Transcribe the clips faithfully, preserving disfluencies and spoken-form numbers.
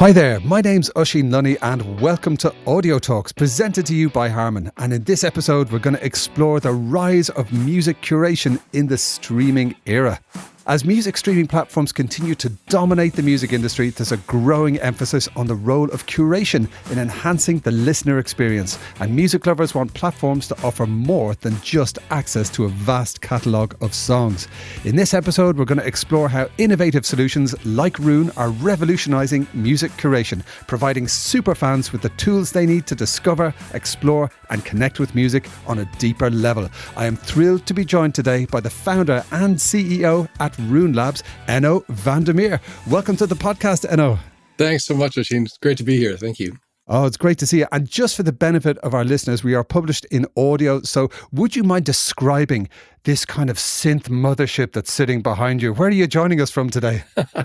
Hi there, my name's Oisín Lunny and welcome to Audio Talks, presented to you by Harman. And in this episode, we're going to explore the rise of music curation in the streaming era. As music streaming platforms continue to dominate the music industry, there's a growing emphasis on the role of curation in enhancing the listener experience. And music lovers want platforms to offer more than just access to a vast catalogue of songs. In this episode, we're going to explore how innovative solutions like Roon are revolutionising music curation, providing superfans with the tools they need to discover, explore and connect with music on a deeper level. I am thrilled to be joined today by the founder and C E O at Roon Labs, Enno van der Meer. Welcome to the podcast, Enno. Thanks so much, Oisín. It's great to be here. Thank you. Oh, it's great to see you. And just for the benefit of our listeners, we are published in audio. So would you mind describing this kind of synth mothership that's sitting behind you? Where are you joining us from today?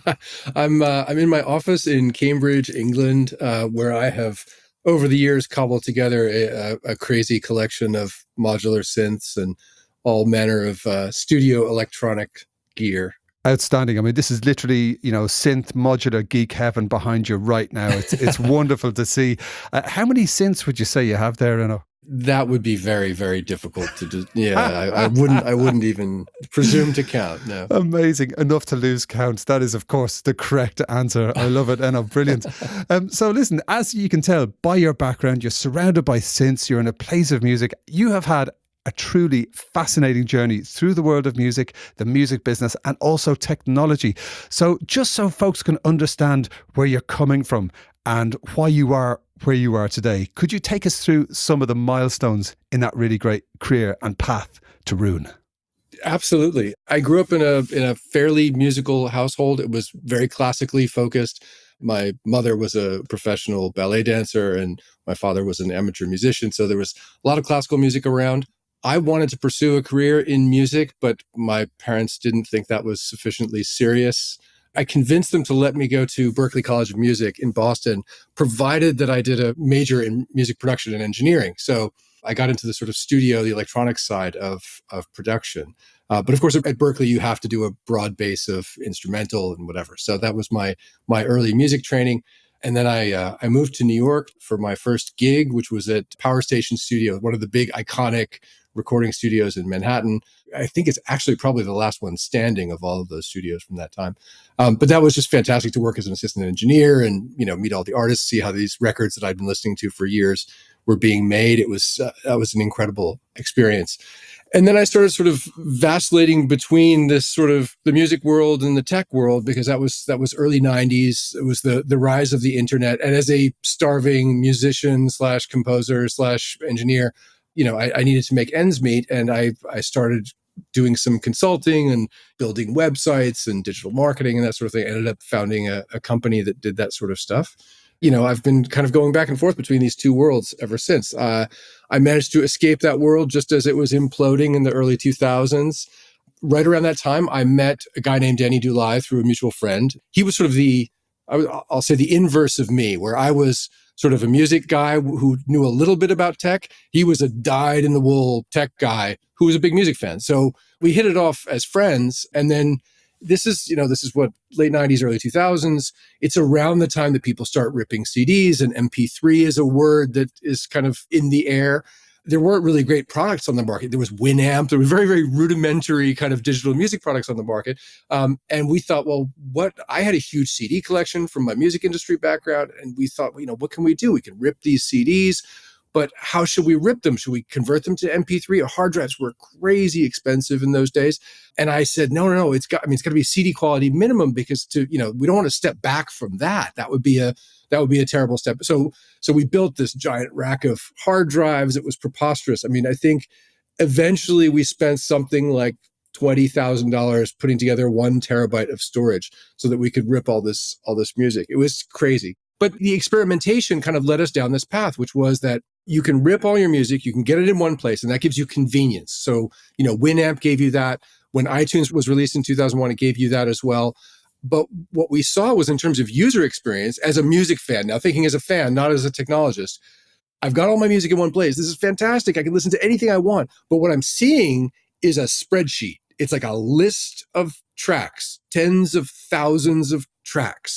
I'm uh, I'm in my office in Cambridge, England, uh, where I have, over the years, cobbled together a, a crazy collection of modular synths and all manner of uh, studio electronic gear. Outstanding. I mean, this is literally, you know, synth modular geek heaven behind you right now. It's it's wonderful to see. Uh, how many synths would you say you have there, Enno? That would be very, very difficult to do. Yeah, I, I wouldn't. I wouldn't even presume to count. No. Amazing. Enough to lose count. That is, of course, the correct answer. I love it, Enno. Brilliant. Um, so, listen. As you can tell by your background, you're surrounded by synths. You're in a place of music. You have had a truly fascinating journey through the world of music, the music business, and also technology. So just so folks can understand where you're coming from and why you are where you are today, could you take us through some of the milestones in that really great career and path to Roon? Absolutely. I grew up in a in a fairly musical household. It was very classically focused. My mother was a professional ballet dancer and my father was an amateur musician. So there was a lot of classical music around. I wanted to pursue a career in music, but my parents didn't think that was sufficiently serious. I convinced them to let me go to Berklee College of Music in Boston, provided that I did a major in music production and engineering. So I got into the sort of studio, the electronics side of, of production. Uh, but of course, at Berklee, you have to do a broad base of instrumental and whatever. So that was my my early music training. And then I uh, I moved to New York for my first gig, which was at Power Station Studio, one of the big iconic recording studios in Manhattan. I think it's actually probably the last one standing of all of those studios from that time. Um, but that was just fantastic to work as an assistant engineer and, you know, meet all the artists, see how these records that I'd been listening to for years were being made. It was, uh, that was an incredible experience. And then I started sort of vacillating between this sort of the music world and the tech world, because that was that was early nineties. It was the the rise of the internet. And as a starving musician slash composer slash engineer, you know, I, I needed to make ends meet. And I I started doing some consulting and building websites and digital marketing and that sort of thing. I ended up founding a, a company that did that sort of stuff. You know, I've been kind of going back and forth between these two worlds ever since. Uh, I managed to escape that world just as it was imploding in the early two thousands. Right around that time, I met a guy named Danny Dulai through a mutual friend. He was sort of the, I'll say the inverse of me, where I was sort of a music guy who knew a little bit about tech. He was a dyed-in-the-wool tech guy who was a big music fan. So we hit it off as friends, and then This is, you know, this is what late nineties, early two thousands. It's around the time that people start ripping C Ds, and M P three is a word that is kind of in the air. There weren't really great products on the market. There was Winamp. There were very, very rudimentary kind of digital music products on the market. Um, and we thought, well, what, I had a huge C D collection from my music industry background. And we thought, well, you know, what can we do? We can rip these C Ds. But how should we rip them? Should we convert them to M P three? Or hard drives were crazy expensive in those days. And I said, no, no, no. It's got. I mean, it's got to be C D quality minimum, because to you know we don't want to step back from that. That would be a that would be a terrible step. So so we built this giant rack of hard drives. It was preposterous. I mean, I think eventually we spent something like twenty thousand dollars putting together one terabyte of storage so that we could rip all this all this music. It was crazy. But the experimentation kind of led us down this path, which was that you can rip all your music, you can get it in one place, and that gives you convenience. So, you know, Winamp gave you that. When iTunes was released in two thousand one, it gave you that as well. But what we saw was, in terms of user experience, as a music fan, now thinking as a fan, not as a technologist, I've got all my music in one place. This is fantastic. I can listen to anything I want. But what I'm seeing is a spreadsheet. It's like a list of tracks, tens of thousands of tracks.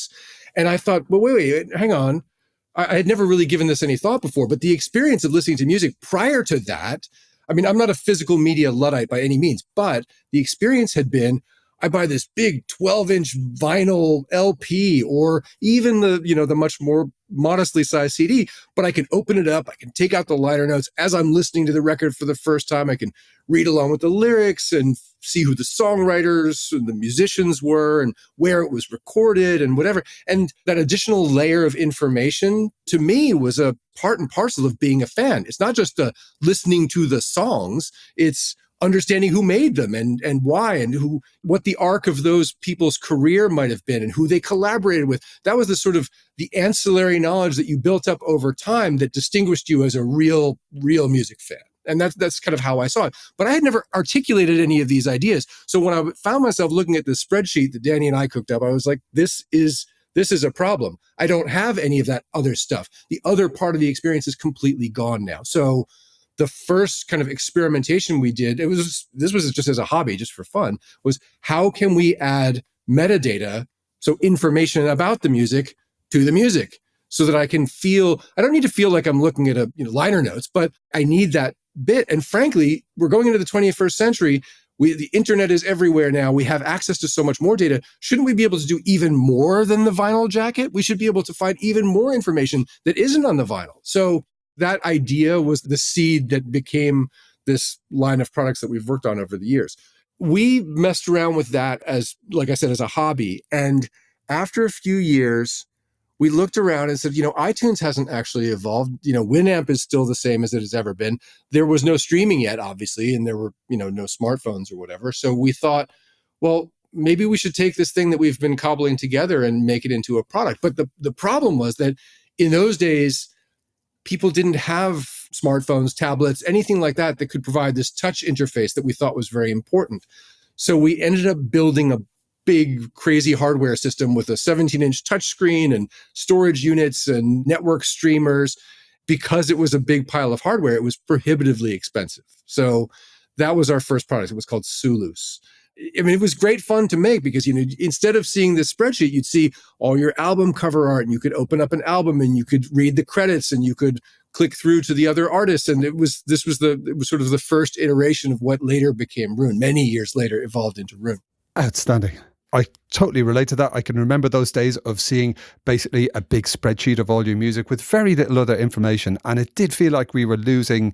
And I thought, well, wait, wait, hang on. I, I had never really given this any thought before, but the experience of listening to music prior to that, I mean, I'm not a physical media Luddite by any means, but the experience had been, I buy this big twelve inch vinyl L P or even the, you know, the much more modestly sized C D, but I can open it up. I can take out the liner notes as I'm listening to the record for the first time. I can read along with the lyrics and see who the songwriters and the musicians were and where it was recorded and whatever. And that additional layer of information to me was a part and parcel of being a fan. It's not just the listening to the songs. It's understanding who made them and, and why and who, what the arc of those people's career might have been and who they collaborated with. That was the sort of the ancillary knowledge that you built up over time that distinguished you as a real, real music fan. And that's, that's kind of how I saw it. But I had never articulated any of these ideas. So when I found myself looking at this spreadsheet that Danny and I cooked up, I was like, this is, this is a problem. I don't have any of that other stuff. The other part of the experience is completely gone now. So the first kind of experimentation we did, it was, this was just as a hobby, just for fun, was how can we add metadata, so information about the music, to the music, so that I can feel, I don't need to feel like I'm looking at a, you know, liner notes, but I need that bit. And frankly, we're going into the twenty-first century. We, the internet is everywhere now. We have access to so much more data. Shouldn't we be able to do even more than the vinyl jacket? We should be able to find even more information that isn't on the vinyl. So that idea was the seed that became this line of products that we've worked on over the years. We messed around with that as, like I said, as a hobby. And after a few years, we looked around and said, you know, iTunes hasn't actually evolved. You know, Winamp is still the same as it has ever been. There was no streaming yet, obviously, and there were, you know, no smartphones or whatever. So we thought, well, maybe we should take this thing that we've been cobbling together and make it into a product. But the, the problem was that in those days, people didn't have smartphones, tablets, anything like that that could provide this touch interface that we thought was very important. So we ended up building a big, crazy hardware system with a seventeen inch touchscreen and storage units and network streamers. Because it was a big pile of hardware, it was prohibitively expensive. So that was our first product. It was called Sulus. I mean, it was great fun to make because, you know, instead of seeing this spreadsheet, you'd see all your album cover art and you could open up an album and you could read the credits and you could click through to the other artists. And it was, this was the, it was sort of the first iteration of what later became Roon. Many years later evolved into Roon. Outstanding. I totally relate to that. I can remember those days of seeing basically a big spreadsheet of all your music with very little other information. And it did feel like we were losing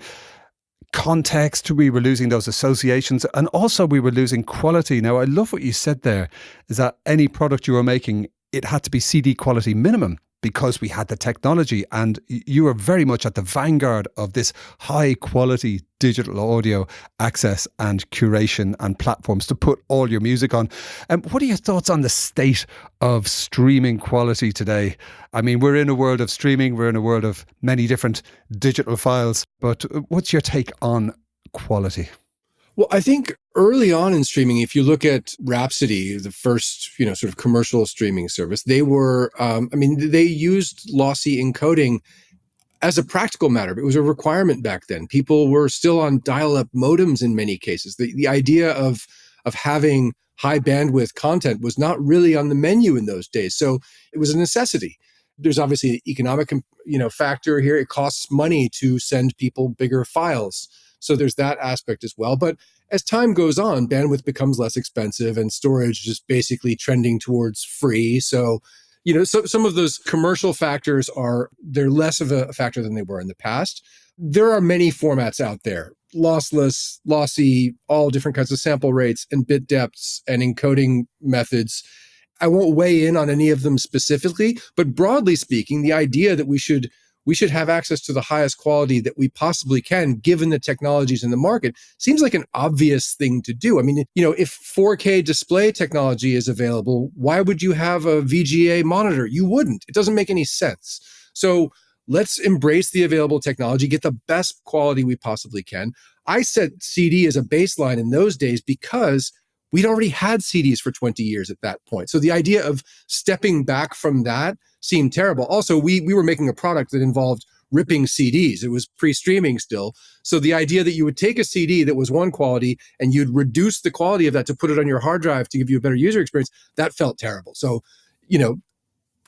context, we were losing those associations, and also we were losing quality. Now, I love what you said there, is that any product you were making, it had to be C D quality minimum because we had the technology, and you were very much at the vanguard of this high quality digital audio access and curation and platforms to put all your music on. Um, what are your thoughts on the state of streaming quality today? I mean, we're in a world of streaming, we're in a world of many different digital files, but what's your take on quality? Well, I think early on in streaming, if you look at Rhapsody, the first, you know, sort of commercial streaming service, they were, um, I mean, they used lossy encoding as a practical matter. It was a requirement back then. People were still on dial-up modems in many cases. The, the idea of, of having high bandwidth content was not really on the menu in those days. So it was a necessity. There's obviously an economic, you know, factor here. It costs money to send people bigger files. So there's that aspect as well. But as time goes on, bandwidth becomes less expensive and storage is basically trending towards free. So, you know, so, some of those commercial factors are, they're less of a factor than they were in the past. There are many formats out there, lossless, lossy, all different kinds of sample rates and bit depths and encoding methods. I won't weigh in on any of them specifically, but broadly speaking, the idea that we should we should have access to the highest quality that we possibly can, given the technologies in the market, seems like an obvious thing to do. I mean, you know, if four K display technology is available, why would you have a V G A monitor? You wouldn't. It doesn't make any sense. So let's embrace the available technology, get the best quality we possibly can. I set C D as a baseline in those days because we'd already had C Ds for twenty years at that point. So the idea of stepping back from that seemed terrible. Also, we we were making a product that involved ripping C Ds. It was pre-streaming still. So the idea that you would take a C D that was one quality and you'd reduce the quality of that to put it on your hard drive to give you a better user experience, that felt terrible. So, you know,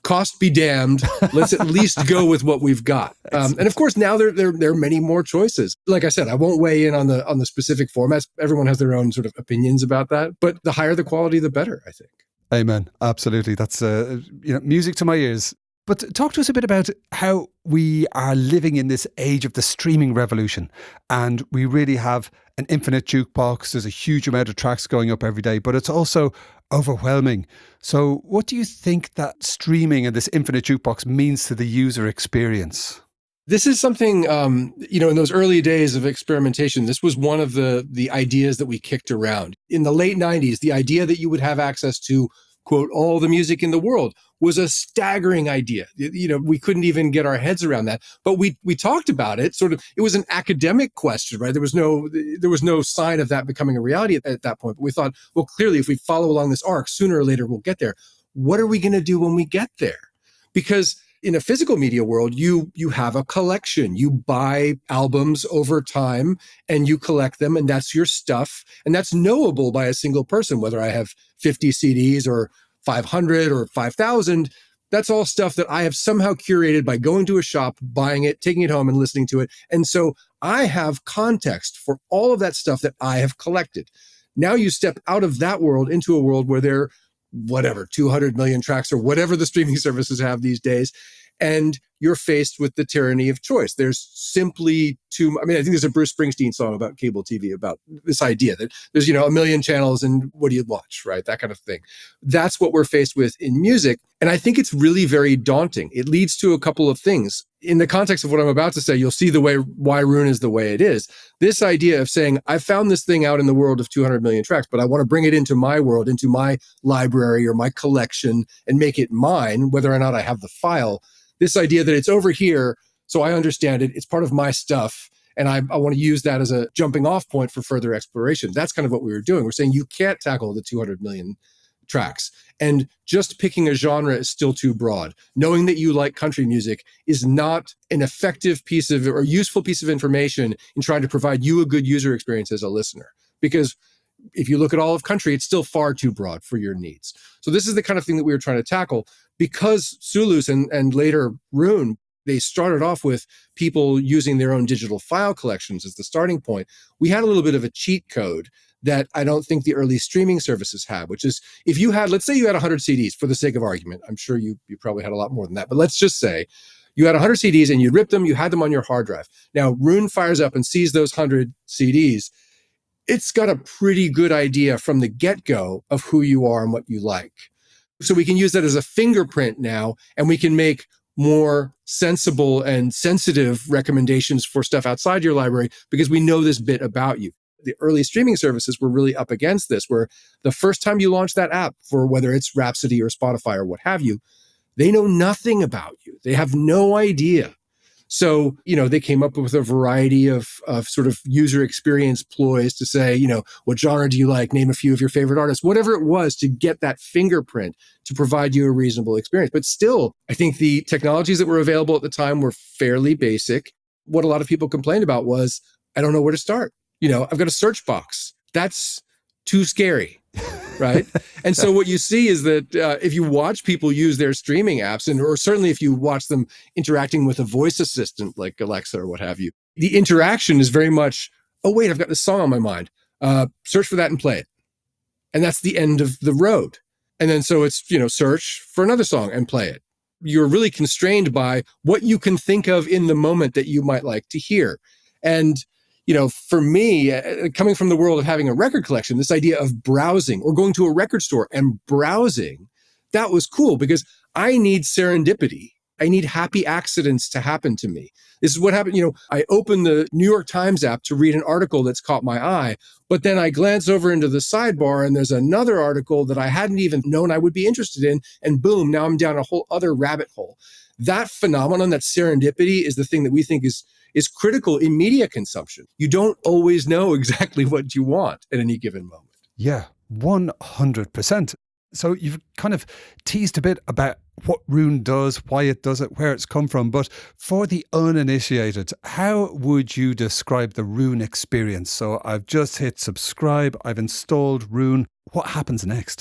cost be damned. Let's at least go with what we've got. Um, and of course, now there, there, there are many more choices. Like I said, I won't weigh in on the on the specific formats. Everyone has their own sort of opinions about that. But the higher the quality, the better, I think. Amen. Absolutely. That's uh, you know, music to my ears. But talk to us a bit about how we are living in this age of the streaming revolution. And we really have an infinite jukebox. There's a huge amount of tracks going up every day, but it's also overwhelming. So what do you think that streaming and this infinite jukebox means to the user experience? This is something, um, you know, in those early days of experimentation, this was one of the the ideas that we kicked around. In the late nineties, the idea that you would have access to, quote, all the music in the world was a staggering idea. You know, we couldn't even get our heads around that. But we we talked about it. Sort of, it was an academic question, right? There was no there was no sign of that becoming a reality at, at that point. But we thought, well, clearly, if we follow along this arc, sooner or later we'll get there. What are we going to do when we get there? Because in a physical media world, you you have a collection. You buy albums over time and you collect them, and that's your stuff. And that's knowable by a single person, whether I have fifty C Ds or five hundred or five thousand. That's all stuff that I have somehow curated by going to a shop, buying it, taking it home and listening to it. And so I have context for all of that stuff that I have collected. Now you step out of that world into a world where there whatever, two hundred million tracks or whatever the streaming services have these days. And you're faced with the tyranny of choice. There's simply too, I mean, I think there's a Bruce Springsteen song about cable T V, about this idea that there's, you know, a million channels and what do you watch, right? That kind of thing. That's what we're faced with in music. And I think it's really very daunting. It leads to a couple of things. In the context of what I'm about to say, you'll see the way, why Roon is the way it is. This idea of saying, I found this thing out in the world of two hundred million tracks, but I want to bring it into my world, into my library or my collection and make it mine, whether or not I have the file. This idea that it's over here, so I understand it, it's part of my stuff, and I, I want to use that as a jumping off point for further exploration. That's kind of what we were doing. We're saying you can't tackle the two hundred million tracks. And just picking a genre is still too broad. Knowing that you like country music is not an effective piece of, or useful piece of information in trying to provide you a good user experience as a listener. Because if you look at all of country, it's still far too broad for your needs. So this is the kind of thing that we were trying to tackle. Because Sulus and, and later Roon, they started off with people using their own digital file collections as the starting point. We had a little bit of a cheat code that I don't think the early streaming services had, which is if you had, let's say you had one hundred C Ds for the sake of argument. I'm sure you, you probably had a lot more than that, but let's just say you had one hundred C Ds and you ripped them, you had them on your hard drive. Now Roon fires up and sees those one hundred C Ds. It's got a pretty good idea from the get-go of who you are and what you like. So we can use that as a fingerprint now, and we can make more sensible and sensitive recommendations for stuff outside your library because we know this bit about you. The early streaming services were really up against this, where the first time you launch that app, for whether it's Rhapsody or Spotify or what have you, they know nothing about you. They have no idea. So, you know, they came up with a variety of, of sort of user experience ploys to say, you know, what genre do you like? Name a few of your favorite artists, whatever it was, to get that fingerprint to provide you a reasonable experience. But still, I think the technologies that were available at the time were fairly basic. What a lot of people complained about was, I don't know where to start. You know, I've got a search box. That's too scary. Right. And so what you see is that uh, if you watch people use their streaming apps, and or certainly if you watch them interacting with a voice assistant like Alexa or what have you, the interaction is very much, oh, wait, I've got this song on my mind. Uh, search for that and play it. And that's the end of the road. And then so it's, you know, search for another song and play it. You're really constrained by what you can think of in the moment that you might like to hear. And you know, for me, uh, coming from the world of having a record collection, this idea of browsing or going to a record store and browsing, that was cool because I need serendipity. I need happy accidents to happen to me. This is what happened. You know, I open the New York Times app to read an article that's caught my eye, but then I glance over into the sidebar and there's another article that I hadn't even known I would be interested in. And boom, now I'm down a whole other rabbit hole. That phenomenon, that serendipity, is the thing that we think is is critical in media consumption. You don't always know exactly what you want at any given moment. Yeah, one hundred percent. So you've kind of teased a bit about what Roon does, why it does it, where it's come from. But for the uninitiated, how would you describe the Roon experience? So I've just hit subscribe. I've installed Roon. What happens next?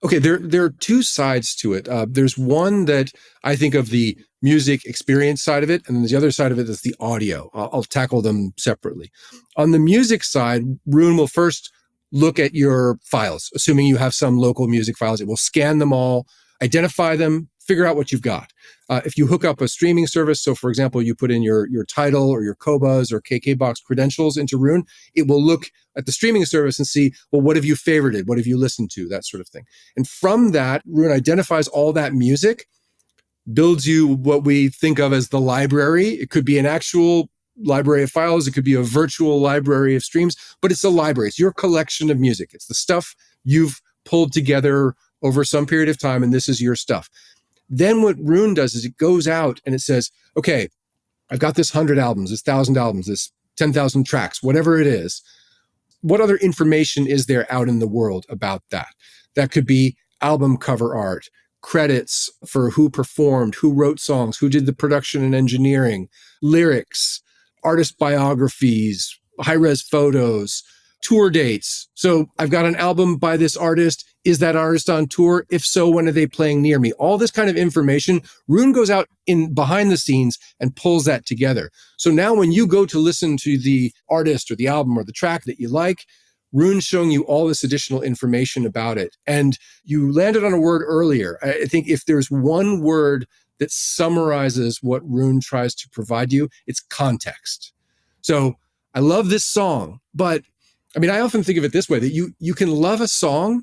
Okay, there there are two sides to it. Uh, there's one that I think of the music experience side of it, and then the other side of it is the audio. I'll, I'll tackle them separately. On the music side, Roon will first look at your files, assuming you have some local music files. It will scan them all, identify them, figure out what you've got. Uh, if you hook up a streaming service, so for example, you put in your, your Tidal or your Qobuz or KKBox credentials into Roon, it will look at the streaming service and see, well, what have you favorited? What have you listened to? That sort of thing. And from that, Roon identifies all that music, builds you what we think of as the library. It could be an actual library of files. It could be a virtual library of streams, but it's a library. It's your collection of music. It's the stuff you've pulled together over some period of time, and this is your stuff. Then what Roon does is it goes out and it says, okay, I've got this one hundred albums, this one thousand albums, this ten thousand tracks, whatever it is. What other information is there out in the world about that? That could be album cover art, credits for who performed, who wrote songs, who did the production and engineering, lyrics, artist biographies, high-res photos, tour dates. So I've got an album by this artist. Is that artist on tour? If so, when are they playing near me? All this kind of information, Roon goes out in behind the scenes and pulls that together. So now when you go to listen to the artist or the album or the track that you like, Roon's showing you all this additional information about it. And you landed on a word earlier. I think if there's one word that summarizes what Roon tries to provide you, it's context. So I love this song, but I mean, I often think of it this way, that you you can love a song,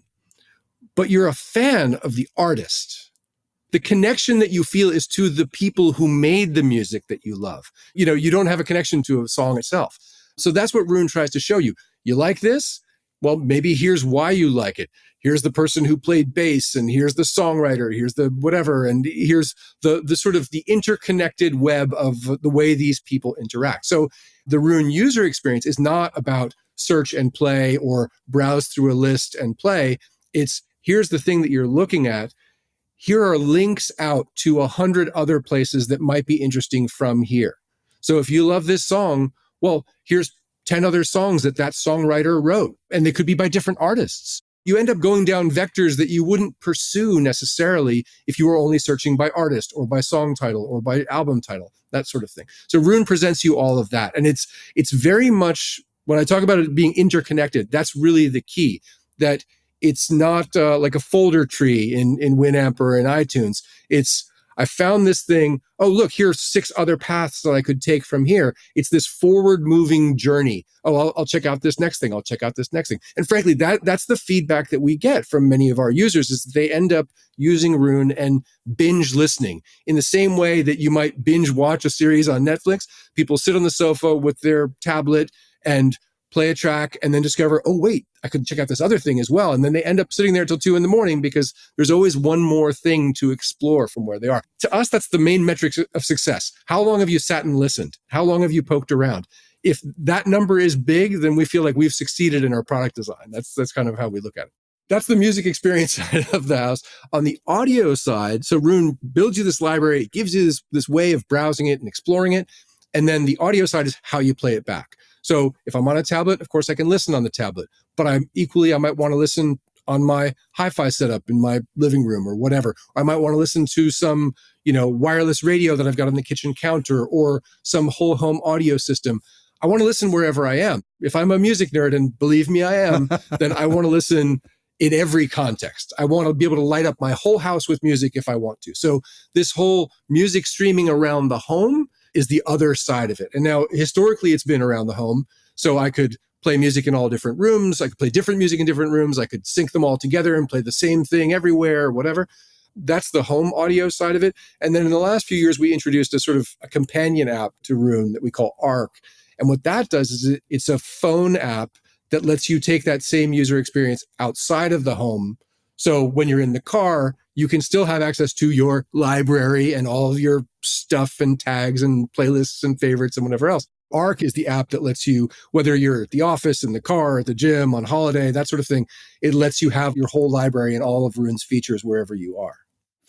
but you're a fan of the artist. The connection that you feel is to the people who made the music that you love. You know, you don't have a connection to a song itself. So that's what Roon tries to show you. You like this? Well, maybe here's why you like it. Here's the person who played bass, and here's the songwriter, here's the whatever, and here's the, the sort of the interconnected web of the way these people interact. So the Roon user experience is not about search and play or browse through a list and play. It's here's the thing that you're looking at. Here are links out to a hundred other places that might be interesting from here. So if you love this song, well, here's ten other songs that that songwriter wrote, and they could be by different artists. You end up going down vectors that you wouldn't pursue necessarily if you were only searching by artist or by song title or by album title, that sort of thing. So Roon presents you all of that. And it's it's very much, when I talk about it being interconnected, that's really the key, that it's not uh, like a folder tree in, in Winamp or in iTunes. It's, I found this thing. Oh, look, here's six other paths that I could take from here. It's this forward-moving journey. Oh, I'll, I'll check out this next thing. I'll check out this next thing. And frankly, that that's the feedback that we get from many of our users, is that they end up using Roon and binge listening in the same way that you might binge watch a series on Netflix. People sit on the sofa with their tablet and play a track and then discover, oh, wait, I could check out this other thing as well. And then they end up sitting there till two in the morning because there's always one more thing to explore from where they are. To us, that's the main metric of success. How long have you sat and listened? How long have you poked around? If that number is big, then we feel like we've succeeded in our product design. That's that's kind of how we look at it. That's the music experience side of the house. On the audio side, so Roon builds you this library, it gives you this, this way of browsing it and exploring it. And then the audio side is how you play it back. So if I'm on a tablet, of course, I can listen on the tablet. But I'm equally, I might want to listen on my hi-fi setup in my living room or whatever. Or I might want to listen to some, you know, wireless radio that I've got on the kitchen counter or some whole home audio system. I want to listen wherever I am. If I'm a music nerd, and believe me, I am, then I want to listen in every context. I want to be able to light up my whole house with music if I want to. So this whole music streaming around the home is the other side of it. And now historically it's been around the home. So I could play music in all different rooms. I could play different music in different rooms. I could sync them all together and play the same thing everywhere, whatever. That's the home audio side of it. And then in the last few years, we introduced a sort of a companion app to Roon that we call Arc. And what that does is it, it's a phone app that lets you take that same user experience outside of the home. So when you're in the car, you can still have access to your library and all of your stuff and tags and playlists and favorites and whatever else. Arc is the app that lets you, whether you're at the office, in the car, at the gym, on holiday, that sort of thing, it lets you have your whole library and all of Roon's features wherever you are.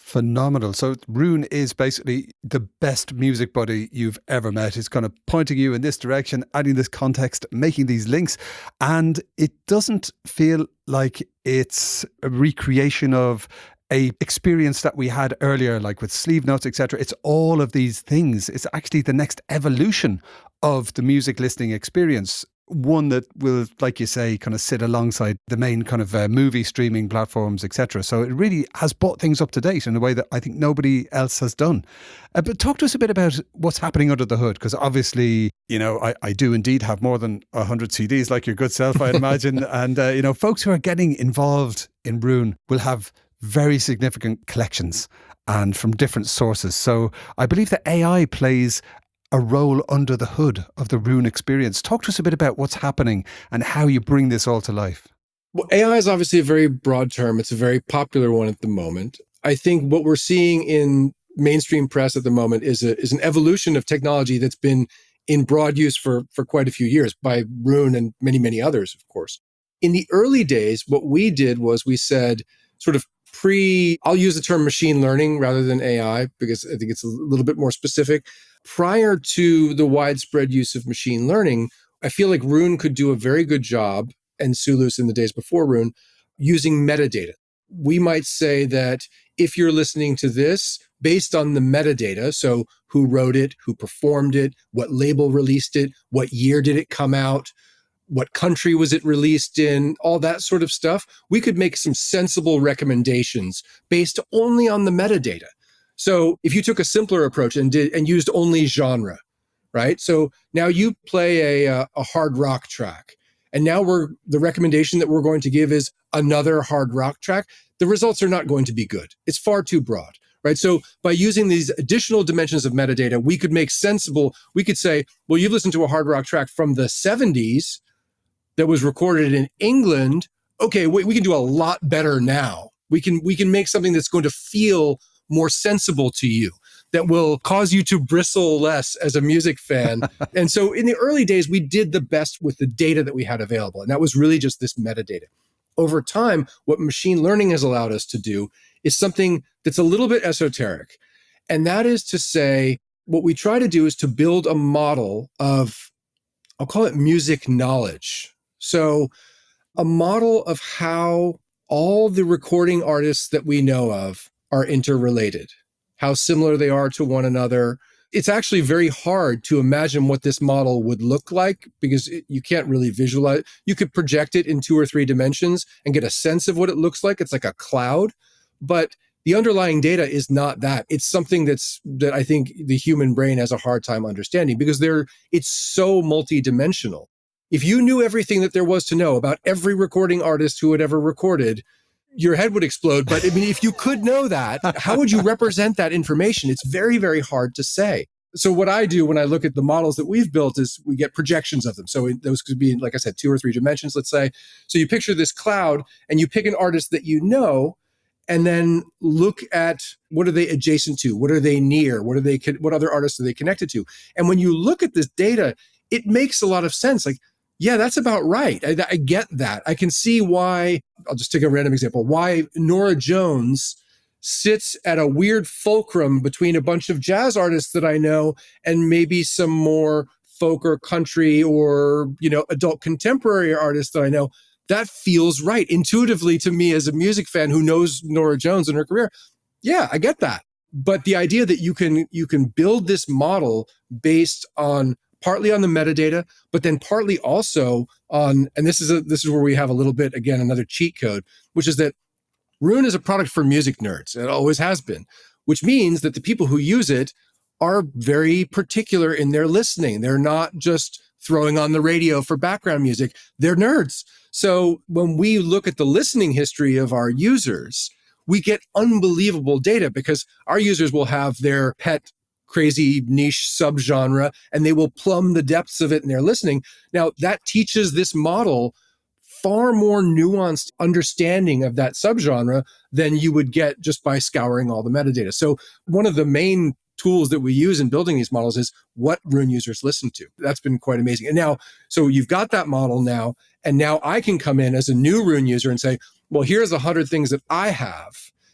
Phenomenal. So Rune is basically the best music buddy you've ever met. It's kind of pointing you in this direction, adding this context, making these links. And it doesn't feel like it's a recreation of a experience that we had earlier, like with sleeve notes, et cetera. It's all of these things. It's actually the next evolution of the music listening experience. One that will, like you say, kind of sit alongside the main kind of uh, movie streaming platforms, et cetera. So it really has brought things up to date in a way that I think nobody else has done. Uh, but talk to us a bit about what's happening under the hood, because obviously, you know, I, I do indeed have more than one hundred C Ds, like your good self, I'd imagine. And, uh, you know, folks who are getting involved in Rune will have very significant collections and from different sources. So I believe that A I plays a role under the hood of the Rune experience. Talk to us a bit about what's happening and how you bring this all to life. Well, A I is obviously a very broad term. It's a very popular one at the moment. I think what we're seeing in mainstream press at the moment is a, is an evolution of technology that's been in broad use for, for quite a few years by Rune and many, many others, of course. In the early days, what we did was we said sort of pre, I'll use the term machine learning rather than A I because I think it's a little bit more specific. Prior to the widespread use of machine learning, I feel like Rune could do a very good job, and Sulus in the days before Rune, using metadata. We might say that if you're listening to this based on the metadata, so who wrote it, who performed it, what label released it, what year did it come out, what country was it released in, all that sort of stuff, we could make some sensible recommendations based only on the metadata. So if you took a simpler approach and did and used only genre, right? So now you play a, a hard rock track, and now we're the recommendation that we're going to give is another hard rock track. The results are not going to be good. It's far too broad, right? So by using these additional dimensions of metadata, we could make sensible, we could say, well, you've listened to a hard rock track from the seventies that was recorded in England. Okay, we, we can do a lot better now. We can we can make something that's going to feel more sensible to you, that will cause you to bristle less as a music fan. And so in the early days, we did the best with the data that we had available. And that was really just this metadata. Over time, what machine learning has allowed us to do is something that's a little bit esoteric. And that is to say, what we try to do is to build a model of, I'll call it music knowledge. So a model of how all the recording artists that we know of are interrelated, how similar they are to one another. It's actually very hard to imagine what this model would look like because it, you can't really visualize. You could project it in two or three dimensions and get a sense of what it looks like. It's like a cloud, but the underlying data is not that. It's something that's that I think the human brain has a hard time understanding because they're it's so multidimensional. If you knew everything that there was to know about every recording artist who had ever recorded, your head would explode. But I mean, if you could know that, how would you represent that information? It's very, very hard to say. So what I do when I look at the models that we've built is we get projections of them. So those could be, like I said, two or three dimensions, let's say. So you picture this cloud and you pick an artist that you know, and then look at what are they adjacent to? What are they near? What are they? What other artists are they connected to? And when you look at this data, it makes a lot of sense. Like, yeah, that's about right. I, I get that. I can see why, I'll just take a random example, why Norah Jones sits at a weird fulcrum between a bunch of jazz artists that I know and maybe some more folk or country or, you know, adult contemporary artists that I know. That feels right intuitively to me as a music fan who knows Norah Jones and her career. Yeah, I get that. But the idea that you can you can build this model based on partly on the metadata, but then partly also on, and this is a, this is where we have a little bit, again, another cheat code, which is that Rune is a product for music nerds. It always has been, which means that the people who use it are very particular in their listening. They're not just throwing on the radio for background music. They're nerds. So when we look at the listening history of our users, we get unbelievable data because our users will have their pet crazy niche subgenre, and they will plumb the depths of it in their listening. Now, that teaches this model far more nuanced understanding of that subgenre than you would get just by scouring all the metadata. So one of the main tools that we use in building these models is what Rune users listen to. That's been quite amazing. And now, so you've got that model now, and now I can come in as a new Rune user and say, well, here's a hundred things that I have.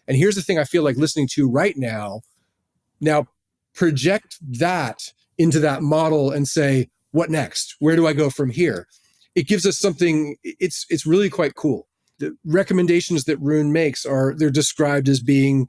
And here's the thing I feel like listening to right now. Now project that into that model and say, what next? Where do I go from here? It gives us something, it's it's really quite cool. The recommendations that Roon makes are, they're described as being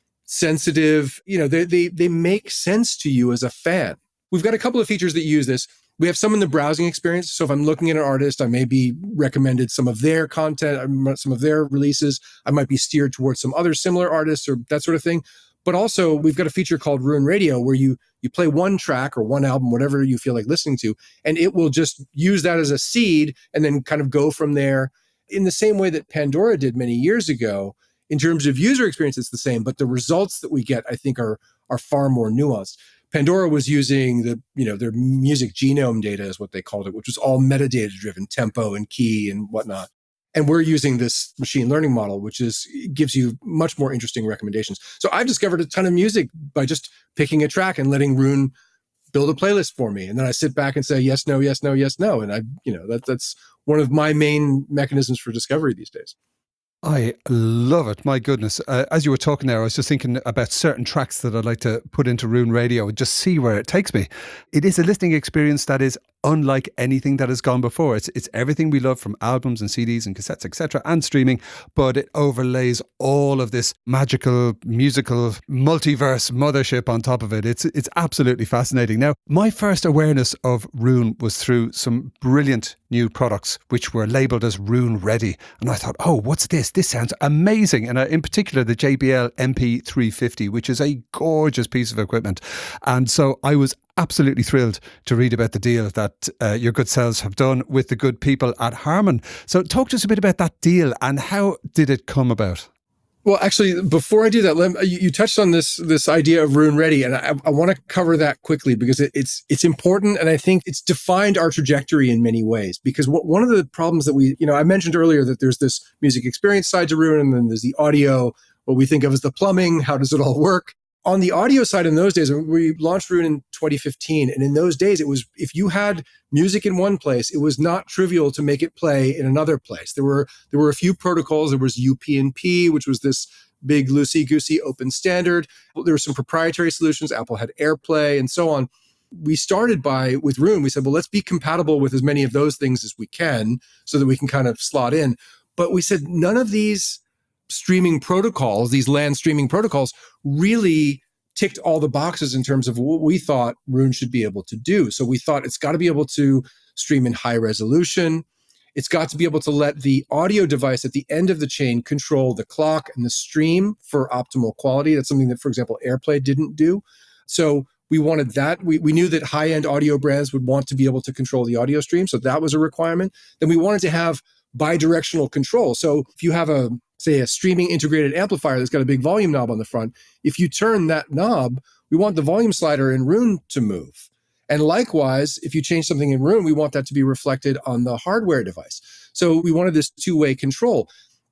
sensitive. You know, they, they, they make sense to you as a fan. We've got a couple of features that use this. We have some in the browsing experience. So if I'm looking at an artist, I may be recommended some of their content, some of their releases. I might be steered towards some other similar artists or that sort of thing. But also we've got a feature called Roon Radio where you you play one track or one album, whatever you feel like listening to, and it will just use that as a seed and then kind of go from there in the same way that Pandora did many years ago. In terms of user experience, it's the same, but the results that we get, I think, are are far more nuanced. Pandora was using the, you know, their music genome data is what they called it, which was all metadata driven, tempo and key and whatnot. And we're using this machine learning model, which is gives you much more interesting recommendations. So I've discovered a ton of music by just picking a track and letting Roon build a playlist for me. And then I sit back and say, yes, no, yes, no, yes, no. And I, you know, that, that's one of my main mechanisms for discovery these days. I love it. My goodness. Uh, as you were talking there, I was just thinking about certain tracks that I'd like to put into Roon Radio and just see where it takes me. It is a listening experience that is unlike anything that has gone before. It's it's everything we love from albums and C Ds and cassettes, et cetera, and streaming, but it overlays all of this magical, musical, multiverse mothership on top of it. It's it's absolutely fascinating. Now, my first awareness of Roon was through some brilliant new products which were labelled as Roon Ready. And I thought, oh, what's this? This sounds amazing. And uh, in particular, the J B L M P three fifty, which is a gorgeous piece of equipment. And so I was absolutely thrilled to read about the deal that uh, your good selves have done with the good people at Harman. So talk to us a bit about that deal and how did it come about? Well, actually, before I do that, let me, you, you touched on this this idea of Roon Ready, and I, I want to cover that quickly because it, it's it's important, and I think it's defined our trajectory in many ways. Because what, one of the problems that we, you know, I mentioned earlier that there's this music experience side to Roon, and then there's the audio, what we think of as the plumbing. How does it all work? On the audio side, in those days, we launched Roon in twenty fifteen. And in those days, it was, if you had music in one place, it was not trivial to make it play in another place. There were there were a few protocols. There was U P n P, which was this big loosey-goosey open standard. There were some proprietary solutions. Apple had AirPlay and so on. We started by, with Roon, we said, well, let's be compatible with as many of those things as we can so that we can kind of slot in. But we said none of these streaming protocols, these land streaming protocols, really ticked all the boxes in terms of what we thought Roon should be able to do. So we thought it's got to be able to stream in high resolution. It's got to be able to let the audio device at the end of the chain control the clock and the stream for optimal quality. That's something that, for example, AirPlay didn't do. So we wanted that. We, we knew that high-end audio brands would want to be able to control the audio stream. So that was a requirement. Then we wanted to have bidirectional control. So if you have a, say, a streaming integrated amplifier that's got a big volume knob on the front, if you turn that knob, we want the volume slider in Roon to move. And likewise, if you change something in Roon, we want that to be reflected on the hardware device. So we wanted this two-way control.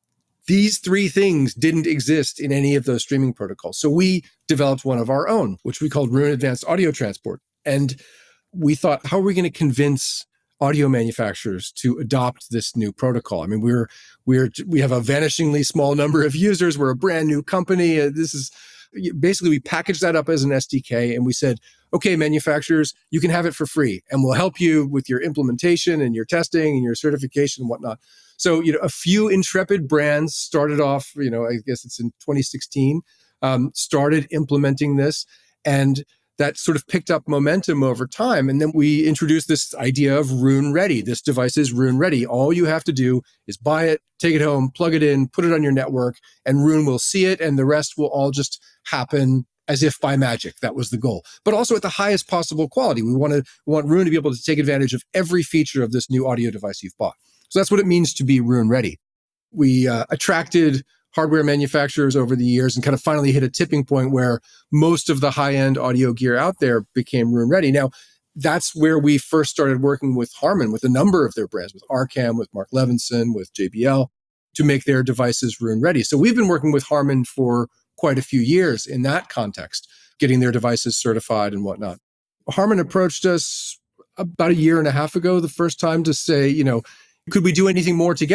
These three things didn't exist in any of those streaming protocols. So we developed one of our own, which we called Roon Advanced Audio Transport. And we thought, how are we going to convince audio manufacturers to adopt this new protocol? I mean, we're we're we have a vanishingly small number of users. We're a brand new company. Uh, This is basically, we packaged that up as an S D K, and we said, okay, manufacturers, you can have it for free, and we'll help you with your implementation and your testing and your certification and whatnot. So, you know, a few intrepid brands started off, you know, I guess it's in twenty sixteen, um, started implementing this, and that sort of picked up momentum over time. And then we introduced this idea of Roon Ready. This device is Roon Ready. All you have to do is buy it, take it home, plug it in, put it on your network, and Roon will see it, and the rest will all just happen as if by magic. That was the goal. But also at the highest possible quality. We want to we want Roon to be able to take advantage of every feature of this new audio device you've bought. So that's what it means to be Roon Ready. We uh, attracted hardware manufacturers over the years and kind of finally hit a tipping point where most of the high-end audio gear out there became Roon Ready. Now, that's where we first started working with Harman, with a number of their brands, with Arcam, with Mark Levinson, with J B L, to make their devices Roon Ready. So we've been working with Harman for quite a few years in that context, getting their devices certified and whatnot. Harman approached us about a year and a half ago, the first time, to say, you know, could we do anything more together?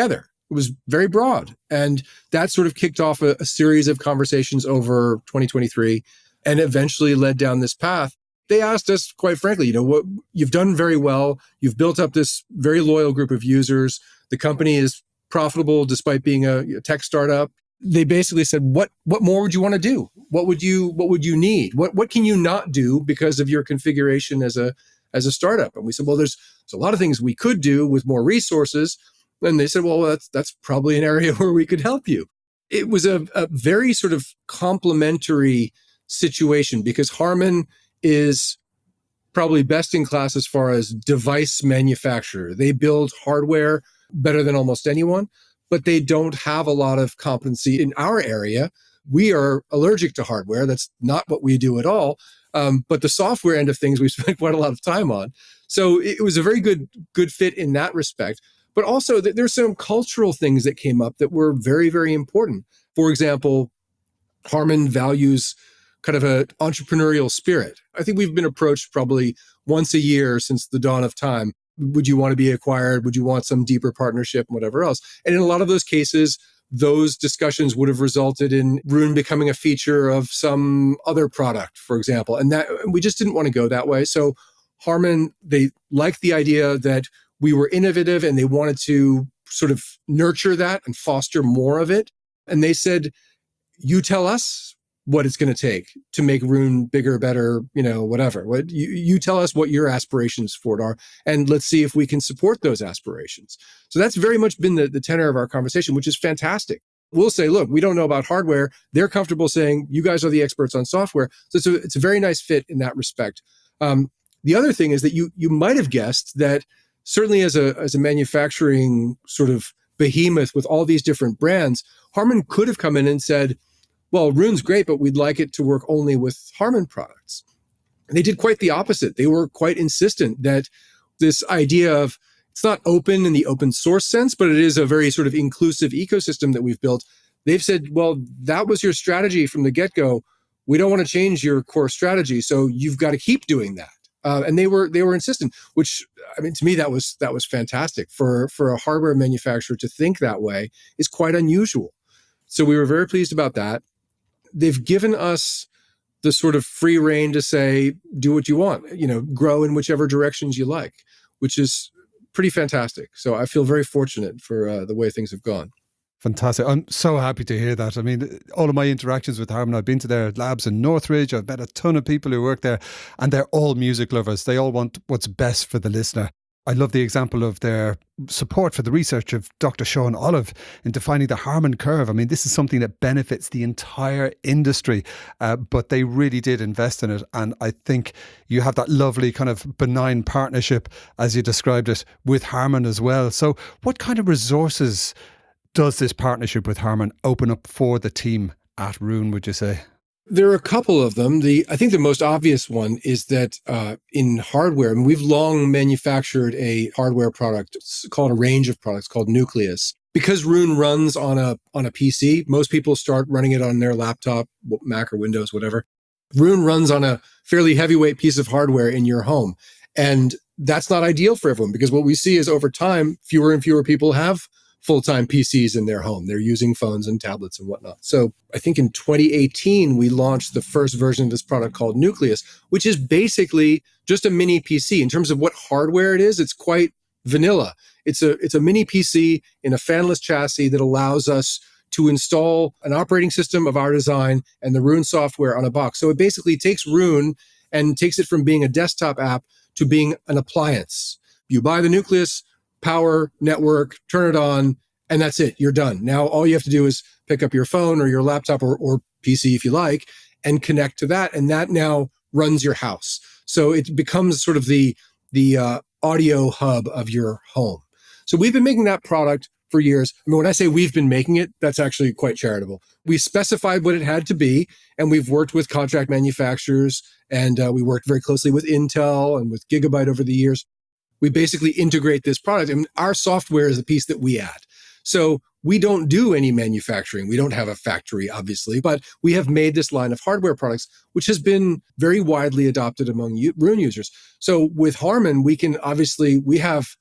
It was very broad. And that sort of kicked off a, a series of conversations over twenty twenty-three and eventually led down this path. They asked us, quite frankly, you know, what you've done very well. You've built up this very loyal group of users. The company is profitable despite being a, a tech startup. They basically said, what what more would you want to do? What would you what would you need? What what can you not do because of your configuration as a as a startup? And we said, well, there's, there's a lot of things we could do with more resources. And they said, well, that's that's probably an area where we could help you. It was a, a very sort of complementary situation because Harman is probably best in class as far as device manufacturer. They build hardware better than almost anyone, but they don't have a lot of competency in our area. We are allergic to hardware. That's not what we do at all. Um, but the software end of things, we spent quite a lot of time on. So it was a very good, good fit in that respect. But also th- there's some cultural things that came up that were very, very important. For example, Harman values kind of an entrepreneurial spirit. I think we've been approached probably once a year since the dawn of time. Would you want to be acquired? Would you want some deeper partnership and whatever else? And in a lot of those cases, those discussions would have resulted in Roon becoming a feature of some other product, for example. And that we just didn't want to go that way. So Harman, they liked the idea that we were innovative and they wanted to sort of nurture that and foster more of it. And they said, you tell us what it's going to take to make Roon bigger, better, you know, whatever. What you, you tell us what your aspirations for it are, and let's see if we can support those aspirations. So that's very much been the, the tenor of our conversation, which is fantastic. We'll say, look, we don't know about hardware. They're comfortable saying, you guys are the experts on software. So it's a, it's a very nice fit in that respect. Um, the other thing is that you you might have guessed that certainly as a as a manufacturing sort of behemoth with all these different brands, Harman could have come in and said, well, Roon's great, but we'd like it to work only with Harman products. And they did quite the opposite. They were quite insistent that this idea of, it's not open in the open source sense, but it is a very sort of inclusive ecosystem that we've built. They've said, well, that was your strategy from the get-go. We don't want to change your core strategy, so you've got to keep doing that. Uh, and they were they were insistent, which, I mean, to me, that was that was fantastic. For, for a hardware manufacturer to think that way is quite unusual. So we were very pleased about that. They've given us the sort of free rein to say, do what you want, you know, grow in whichever directions you like, which is pretty fantastic. So I feel very fortunate for uh, the way things have gone. Fantastic. I'm so happy to hear that. I mean, all of my interactions with Harman, I've been to their labs in Northridge. I've met a ton of people who work there, and they're all music lovers. They all want what's best for the listener. I love the example of their support for the research of Doctor Sean Olive in defining the Harman curve. I mean, this is something that benefits the entire industry, uh, but they really did invest in it. And I think you have that lovely kind of benign partnership, as you described it, with Harman as well. So what kind of resources does this partnership with Harman open up for the team at Roon, would you say? There are a couple of them. The I think the most obvious one is that uh, in hardware, I mean, we've long manufactured a hardware product called a range of products called Nucleus. Because Roon runs on a on a P C, most people start running it on their laptop, Mac or Windows, whatever. Roon runs on a fairly heavyweight piece of hardware in your home. And that's not ideal for everyone, because what we see is over time, fewer and fewer people have full-time P Cs in their home. They're using phones and tablets and whatnot. So I think in twenty eighteen, we launched the first version of this product called Nucleus, which is basically just a mini P C. In terms of what hardware it is, it's quite vanilla. It's a, it's a mini P C in a fanless chassis that allows us to install an operating system of our design and the Roon software on a box. So it basically takes Roon and takes it from being a desktop app to being an appliance. You buy the Nucleus, power, network, turn it on, and that's it. You're done. Now, all you have to do is pick up your phone or your laptop or, or P C, if you like, and connect to that. And that now runs your house. So it becomes sort of the, the uh, audio hub of your home. So we've been making that product for years. I mean, when I say we've been making it, that's actually quite charitable. We specified what it had to be, and we've worked with contract manufacturers, and uh, we worked very closely with Intel and with Gigabyte over the years. We basically integrate this product, and our software is a piece that we add. So we don't do any manufacturing. We don't have a factory, obviously, but we have made this line of hardware products, which has been very widely adopted among Roon users. So with Harman, we can obviously, we have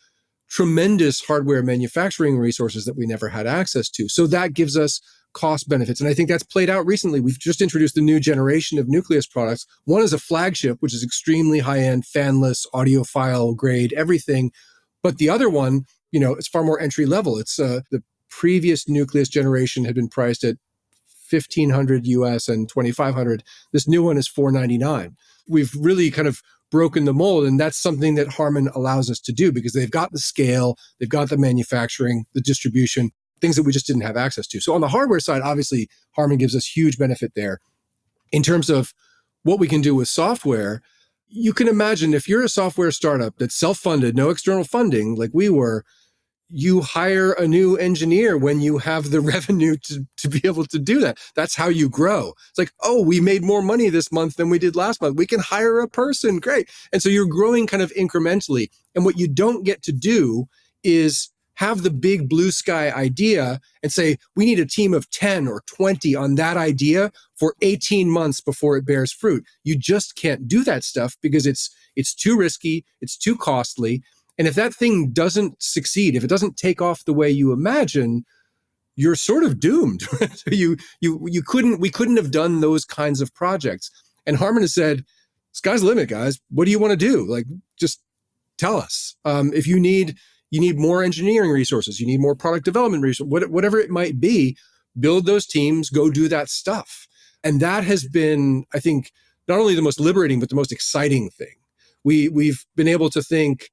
tremendous hardware manufacturing resources that we never had access to. So that gives us cost benefits. And I think that's played out recently. We've just introduced a new generation of Nucleus products. One is a flagship, which is extremely high-end, fanless, audiophile grade, everything. But the other one, you know, it's far more entry level. It's uh, the previous Nucleus generation had been priced at fifteen hundred U S and twenty-five hundred. This new one is four ninety-nine. We've really kind of broken the mold, and that's something that Harman allows us to do because they've got the scale, they've got the manufacturing, the distribution, things that we just didn't have access to. So on the hardware side, obviously, Harman gives us huge benefit there. In terms of what we can do with software, you can imagine if you're a software startup that's self-funded, no external funding like we were, you hire a new engineer when you have the revenue to, to be able to do that. That's how you grow. It's like, oh, we made more money this month than we did last month. We can hire a person. Great. And so you're growing kind of incrementally. And what you don't get to do is have the big blue sky idea and say, we need a team of ten or twenty on that idea for eighteen months before it bears fruit. You just can't do that stuff because it's it's too risky, it's too costly. And if that thing doesn't succeed, if it doesn't take off the way you imagine, you're sort of doomed. so you you you couldn't we couldn't have done those kinds of projects. And Harman has said, sky's the limit, guys. What do you want to do? Like, just tell us. Um, if you need you need more engineering resources, you need more product development resources, what, whatever it might be, build those teams, go do that stuff. And that has been, I think, not only the most liberating, but the most exciting thing. We we've been able to think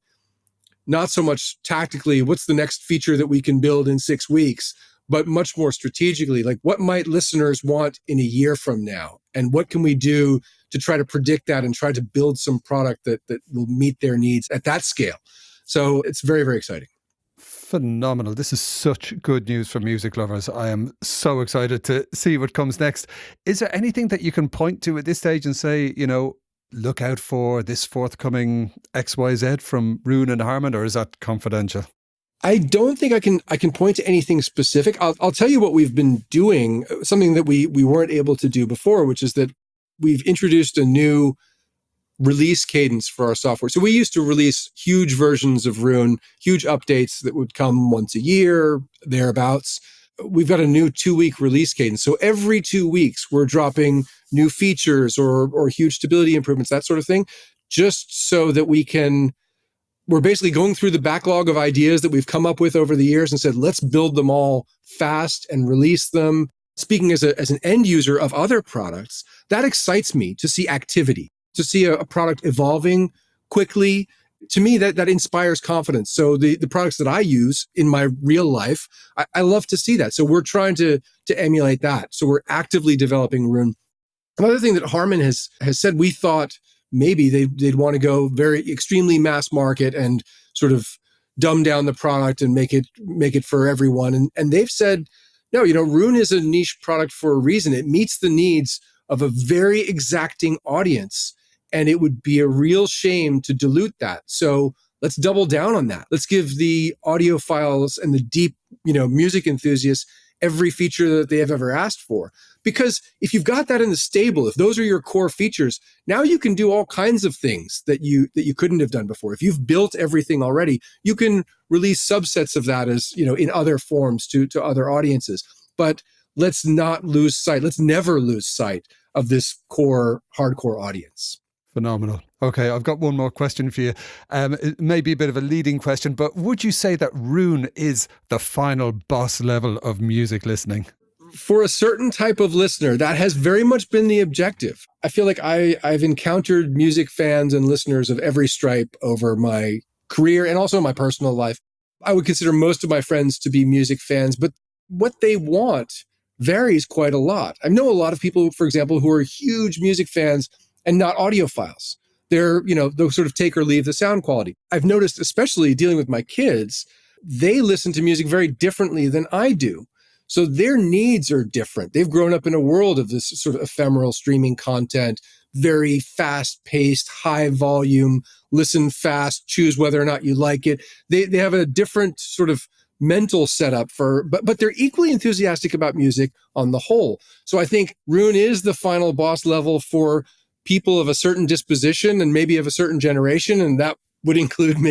not so much tactically, what's the next feature that we can build in six weeks, but much more strategically, like what might listeners want in a year from now? And what can we do to try to predict that and try to build some product that, that will meet their needs at that scale? So it's very, very exciting. Phenomenal. This is such good news for music lovers. I am so excited to see what comes next. Is there anything that you can point to at this stage and say, you know, look out for this forthcoming X Y Z from Rune and Harman, or is that confidential? I don't think I can I can point to anything specific. I'll, I'll tell you what we've been doing, something that we we weren't able to do before, which is that we've introduced a new release cadence for our software. So we used to release huge versions of Rune, huge updates that would come once a year, thereabouts. We've got a new two-week release cadence. So every two weeks, we're dropping new features or or huge stability improvements, that sort of thing, just so that we can, we're basically going through the backlog of ideas that we've come up with over the years and said, let's build them all fast and release them. Speaking as a as an end user of other products, that excites me to see activity, to see a, a product evolving quickly. To me, that, that inspires confidence. So the, the products that I use in my real life, I, I love to see that. So we're trying to, to emulate that. So we're actively developing Rune. Another thing that Harman has, has said, we thought maybe they, they'd want to go very extremely mass market and sort of dumb down the product and make it make it for everyone. And, and they've said, no, you know, Rune is a niche product for a reason. It meets the needs of a very exacting audience. And it would be a real shame to dilute that. So let's double down on that. Let's give the audiophiles and the deep, you know, music enthusiasts every feature that they have ever asked for. Because if you've got that in the stable, if those are your core features, now you can do all kinds of things that you that you couldn't have done before. If you've built everything already, you can release subsets of that as, you know, in other forms to, to other audiences. But let's not lose sight. Let's never lose sight of this core, hardcore audience. Phenomenal. Okay, I've got one more question for you. Um, it may be a bit of a leading question, but would you say that Rune is the final boss level of music listening? For a certain type of listener, that has very much been the objective. I feel like I, I've encountered music fans and listeners of every stripe over my career and also my personal life. I would consider most of my friends to be music fans, but what they want varies quite a lot. I know a lot of people, for example, who are huge music fans and not audiophiles. They're, you know, they'll sort of take or leave the sound quality. I've noticed, especially dealing with my kids, they listen to music very differently than I do. So their needs are different. They've grown up in a world of this sort of ephemeral streaming content, very fast-paced, high volume, listen fast, choose whether or not you like it. They they have a different sort of mental setup for, but but they're equally enthusiastic about music on the whole. So I think Rune is the final boss level for people of a certain disposition and maybe of a certain generation, and that would include me.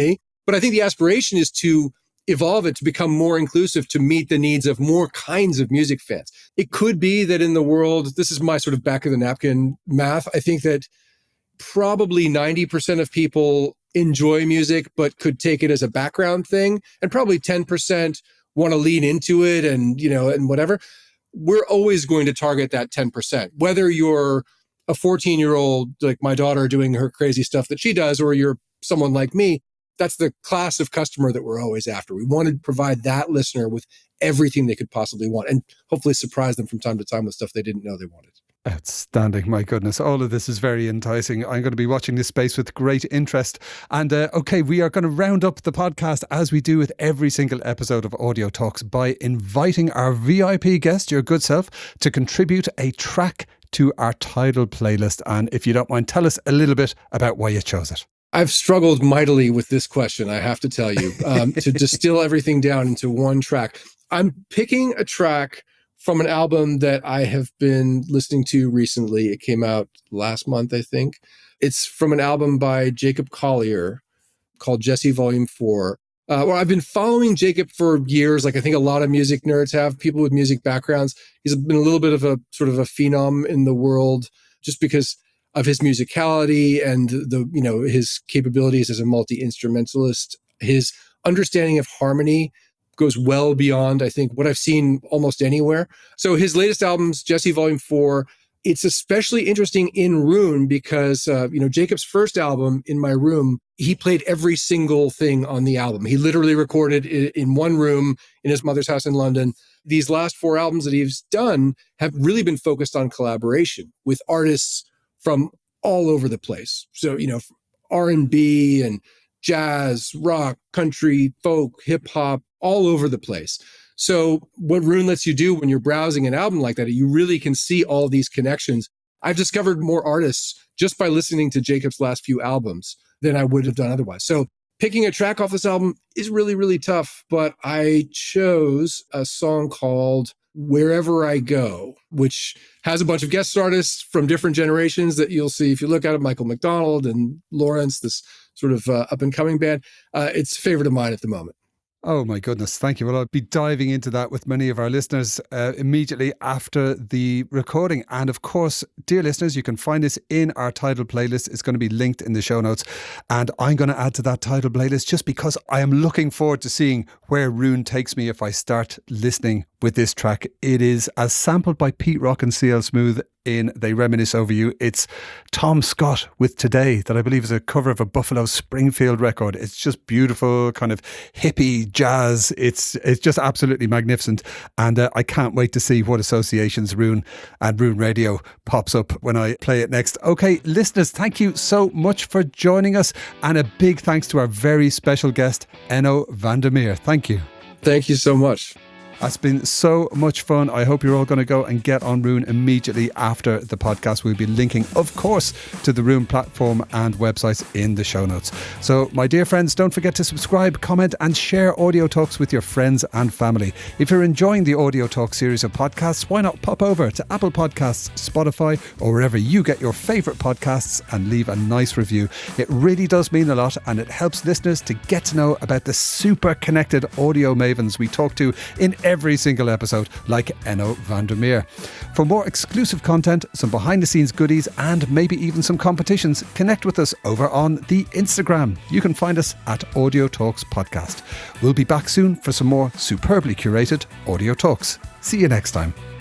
But I think the aspiration is to evolve it to become more inclusive, to meet the needs of more kinds of music fans. It could be that in the world, this is my sort of back of the napkin math, I think that probably ninety percent of people enjoy music, but could take it as a background thing. And probably ten percent want to lean into it and, you know, and whatever. We're always going to target that ten percent, whether you're a fourteen year old, like my daughter doing her crazy stuff that she does, or you're someone like me. That's the class of customer that we're always after. We want to provide that listener with everything they could possibly want and hopefully surprise them from time to time with stuff they didn't know they wanted. Outstanding. My goodness. All of this is very enticing. I'm going to be watching this space with great interest. And uh, okay, we are going to round up the podcast as we do with every single episode of Audio Talks by inviting our V I P guest, your good self, to contribute a track to our Tidal playlist. And if you don't mind, tell us a little bit about why you chose it. I've struggled mightily with this question, I have to tell you, um, to distill everything down into one track. I'm picking a track from an album that I have been listening to recently. It came out last month, I think. It's from an album by Jacob Collier called Jesse Volume four. Uh, well, I've been following Jacob for years, like I think a lot of music nerds have, people with music backgrounds. He's been a little bit of a sort of a phenom in the world just because of his musicality and the, you know, his capabilities as a multi-instrumentalist. His understanding of harmony goes well beyond, I think, what I've seen almost anywhere. So his latest albums, Jesse Volume four, it's especially interesting in Rune because, uh, you know, Jacob's first album, In My Room, he played every single thing on the album. He literally recorded it in one room in his mother's house in London. These last four albums that he's done have really been focused on collaboration with artists from all over the place. So, you know, R and B and jazz, rock, country, folk, hip hop, all over the place. So what Rune lets you do when you're browsing an album like that, you really can see all these connections. I've discovered more artists just by listening to Jacob's last few albums than I would have done otherwise. So picking a track off this album is really, really tough, but I chose a song called Wherever I Go, which has a bunch of guest artists from different generations that you'll see if you look at it, Michael McDonald and Lawrence, this sort of uh, up-and-coming band. Uh, it's a favorite of mine at the moment. Oh my goodness, thank you. Well, I'll be diving into that with many of our listeners uh, immediately after the recording. And of course, dear listeners, you can find this in our Tidal playlist. It's going to be linked in the show notes. And I'm going to add to that Tidal playlist just because I am looking forward to seeing where Rune takes me if I start listening with this track. It is as sampled by Pete Rock and C L Smooth in They Reminisce Over You. It's Tom Scott with Today, that I believe is a cover of a Buffalo Springfield record. It's just beautiful, kind of hippie jazz. It's it's just absolutely magnificent. And uh, I can't wait to see what associations Rune and Rune Radio pops up when I play it next. Okay, listeners, thank you so much for joining us. And a big thanks to our very special guest, Enno van der Meer. Thank you. Thank you so much. It's been so much fun. I hope you're all going to go and get on Rune immediately after the podcast. We'll be linking, of course, to the Rune platform and websites in the show notes. So, my dear friends, don't forget to subscribe, comment and share Audio Talks with your friends and family. If you're enjoying the Audio Talk series of podcasts, why not pop over to Apple Podcasts, Spotify or wherever you get your favourite podcasts and leave a nice review. It really does mean a lot and it helps listeners to get to know about the super connected audio mavens we talk to in every single episode, like Enno van der Meer. For more exclusive content, some behind the scenes goodies and maybe even some competitions, connect with us over on the Instagram. You can find us at Audio Talks Podcast. We'll be back soon for some more superbly curated Audio Talks. See you next time.